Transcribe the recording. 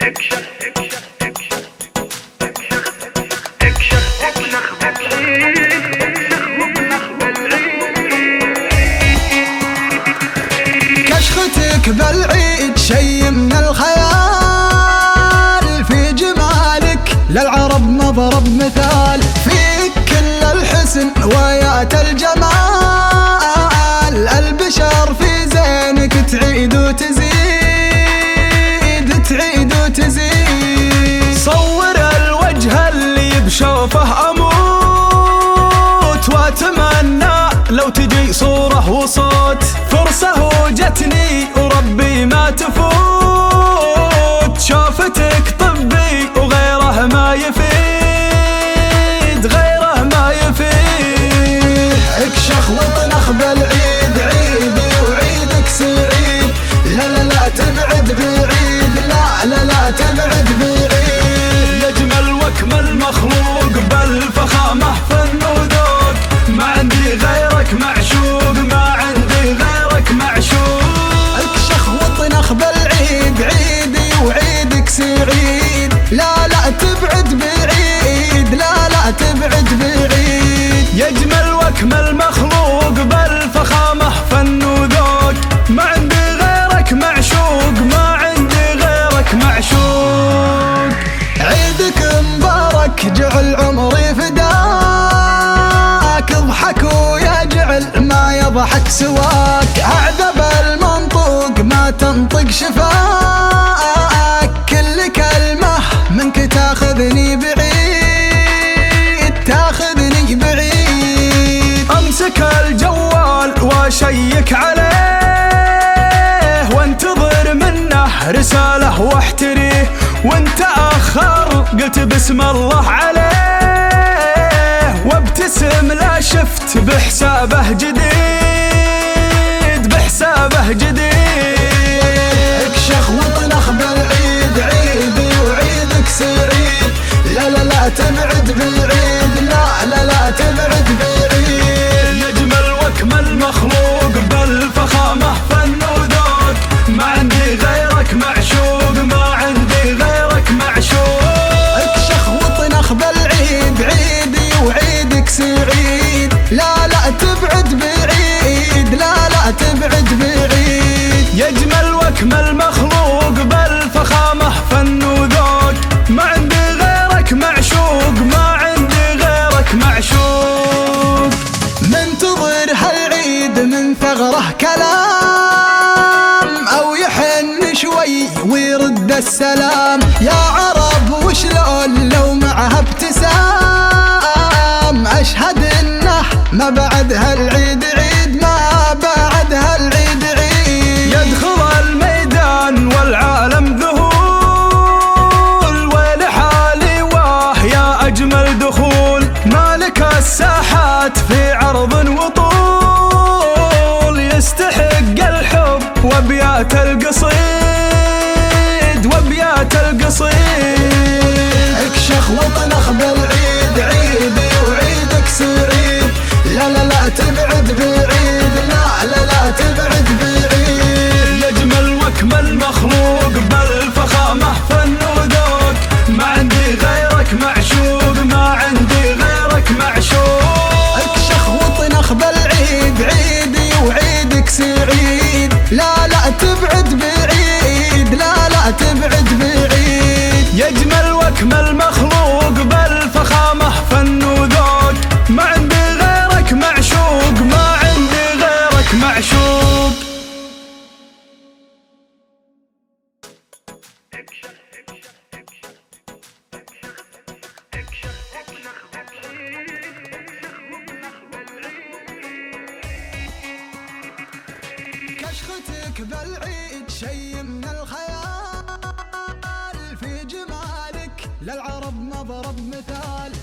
كشختك بالعيد شي من الخيال، في جمالك للعرب مضرب مثال، فيك كل الحسن ويات الجمال، البشر في زينك تعيد وتزيد تعيد وتزيد. صور الوجه اللي بشوفه اموت، واتمنى لو تجي صورة وصوت، فرصة وجتني وربي ما تفوت، شوفتك طبي وغيره ما يفيد غيره ما يفيد. اكشخ وطنخ بالعيد عيدي وعيدك سعيد، لا لا لا تبعد بعيد، لا لا لا تبعد بعيد. يجمل واكمل مخلوق بالفخامة فن وذوق، ما عندي غيرك معشوق ما عندي غيرك معشوق. اكشخ وطنخ بالعيد عيدي وعيدك سعيد، لا لا تبعد بعيد، لا لا تبعد بعيد. يجمل واكمل مخلوق بالفخامة فن وذوق، ما عندي غيرك معشوق ما عندي غيرك معشوق. عيدك مبارك جعل عمري فداك، اضحك ويا جعل ما يضحك سواك، اعذب المنطوق ما تنطق شفاك، كل كلمة منك تاخذني بعيد تاخذني بعيد. امسك الجوال واشيك عليه، وانتظر منه رسالة واحتريه، وانت اخر قلت بسم الله عليه، وابتسم لا شفت بحسابه جديد بحسابه جديد. اكشخ وطنخ بالعيد عيدي وعيدك سعيد، لا لا لا تبعد بعيد، لا لا لا تبعد بعيد. يجمل واكمل مخلوق بالفخامة فن وذوق، ما عندي غيرك معشوق ما عندي غيرك معشوق. اكشخ وطنخ بالعيد عيدي وعيدك سعيد، لا لا تبعد بعيد، لا لا تبعد بعيد. يجمل واكمل مخلوق بالفخامة فن وذوق، ما عندي غيرك معشوق ما عندي غيرك معشوق. منتظر هالعيد من ثغره كلام، او يحن شوي ويرد السلام، يا عرب وشلون لو معها ابتسام، اشهد انه ما بعد هالعيد عيد، ما بعد هالعيد عيد. يدخل الميدان والعالم ذهول، ولحالي واه يا اجمل دخول، مالك الساحات في عرض وطول، يستحق الحب وابيات القصيد وابيات القصيد. اكشخ وطنخ بالعيد عيدي وعيدك سعيد، لا لا لا تبعد بعيد، لا لا لا تبعد بعيد. يجمل واكمل مخلوق بالفخامة فن وذوق، ما عندي غيرك معشوق ما عندي غيرك معشوق. اكشخ وطنخ بالعيد عيدي وعيدك سعيد، لا لا تبعد بعيد، لا لا تبعد بعيد. يجمل واكمل مخلوق بالفخامة فن وذوق، ما عندي غيرك معشوق ما عندي غيرك معشوق. كشختك بالعيد شي من الخيال، في جمالك للعرب مضرب مثال.